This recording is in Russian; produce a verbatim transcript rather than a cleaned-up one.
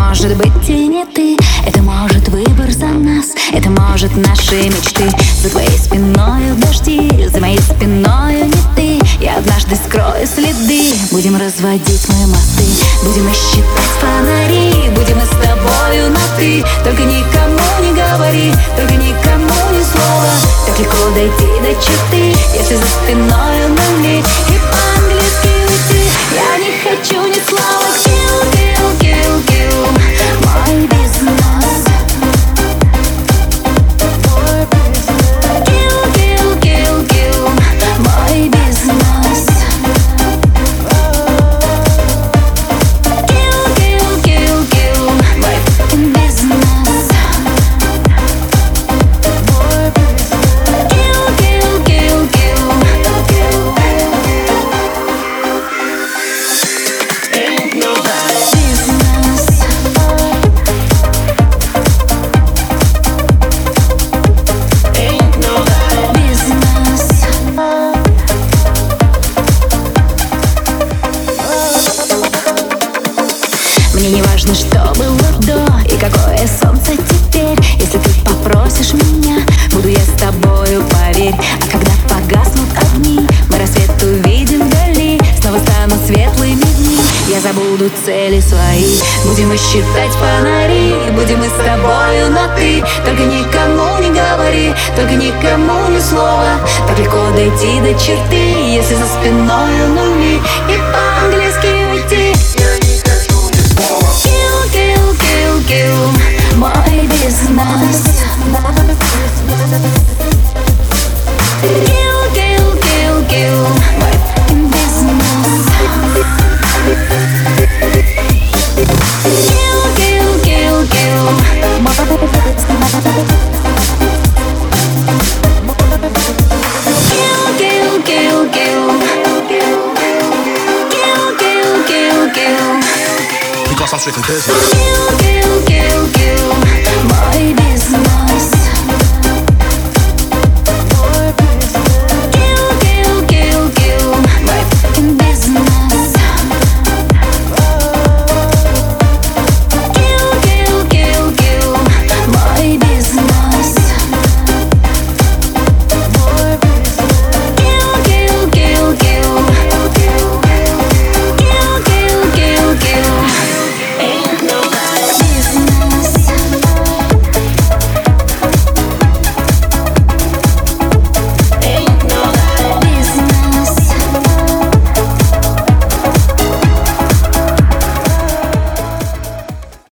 может быть и не ты, это может выбор за нас, это может наши мечты. За твоей спиною дожди, за моей спиною не ты. Я однажды скрою следы, будем разводить мы мосты, будем и считать фонари, будем мы с тобою на ты. Только никому не говори, только никому ни слова. Так легко дойти до черты, если за спиною нули и по-английски уйти. Я не хочу ни слова. Kill, kill, kill, kill, мой бизнес. Kill, kill, kill, kill, мой бизнес. Kill, kill, kill, kill, мой бизнес. Kill, kill, kill, kill. Ain't nobody. Бизнес. Ain't nobody. Бизнес. Мне не важно, что было до и какое солнце теперь. Если ты попросишь меня, буду я с тобою, поверь. А когда погаснут огни, мы рассвет увидим вдали. Снова станут светлыми дни, я забуду цели свои. Будем мы считать фонари, будем мы с тобою на ты. Только никому не говори, только никому ни слова. Так легко дойти до черты, если за спиной нули и по-английски уйти. Я не хочу ни слова. Kill, kill, kill, kill, мой бизнес. Kill, kill, kill, kill, мой бизнес. Kill, kill, kill, kill, мой бизнес. Kill, kill, kill, kill. Kill, kill, kill, kill. Because I'm strictly business. Kill, kill, kill, kill.